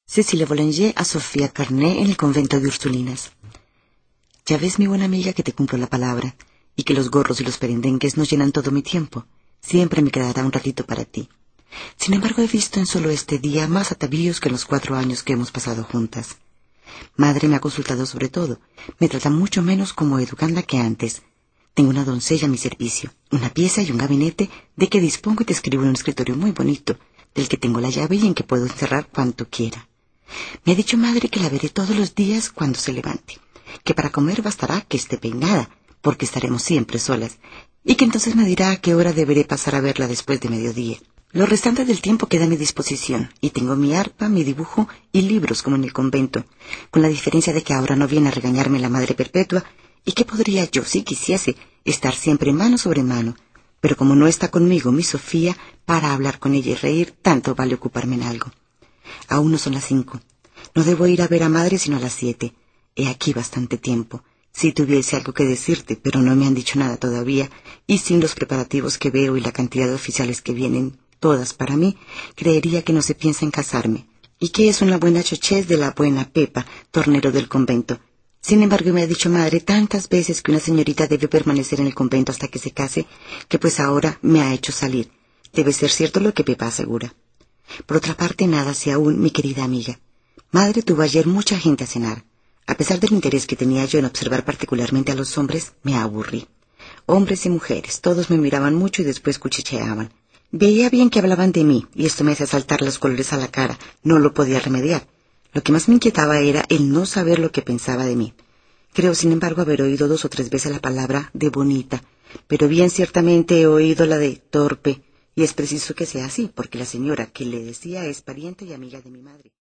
Cecilia Boulanger a Sofía Carné en el convento de Ursulinas. Ya ves, mi buena amiga, que te cumplo la palabra, y que los gorros y los perendengues no llenan todo mi tiempo. Siempre me quedará un ratito para ti. Sin embargo, he visto en solo este día más atavíos que en los 4 años que hemos pasado juntas. Madre me ha consultado sobre todo. Me trata mucho menos como educanda que antes. Tengo una doncella a mi servicio, una pieza y un gabinete de que dispongo y te escribo en un escritorio muy bonito, del que tengo la llave y en que puedo encerrar cuanto quiera. Me ha dicho madre que la veré todos los días cuando se levante, que para comer bastará que esté peinada, porque estaremos siempre solas, y que entonces me dirá a qué hora deberé pasar a verla después de mediodía. Lo restante del tiempo queda a mi disposición, y tengo mi arpa, mi dibujo y libros como en el convento, con la diferencia de que ahora no viene a regañarme la Madre Perpetua, y que podría yo, si quisiese, estar siempre mano sobre mano, pero como no está conmigo mi Sofía, para hablar con ella y reír, tanto vale ocuparme en algo. Aún no son las 5. No debo ir a ver a madre sino a las 7. He aquí bastante tiempo. Si tuviese algo que decirte, pero no me han dicho nada todavía, y sin los preparativos que veo y la cantidad de oficiales que vienen, todas para mí, creería que no se piensa en casarme, y que es una buena chochez de la buena Pepa, tornero del convento. Sin embargo, me ha dicho madre tantas veces que una señorita debe permanecer en el convento hasta que se case, que pues ahora me ha hecho salir. Debe ser cierto lo que Pepa asegura. Por otra parte, nada sé aún, mi querida amiga. Madre tuvo ayer mucha gente a cenar. A pesar del interés que tenía yo en observar particularmente a los hombres, me aburrí. Hombres y mujeres, todos me miraban mucho y después cuchicheaban. Veía bien que hablaban de mí, y esto me hacía saltar los colores a la cara. No lo podía remediar. Lo que más me inquietaba era el no saber lo que pensaba de mí. Creo, sin embargo, haber oído 2 o 3 veces la palabra de bonita, pero bien ciertamente he oído la de torpe, y es preciso que sea así, porque la señora que le decía es pariente y amiga de mi madre.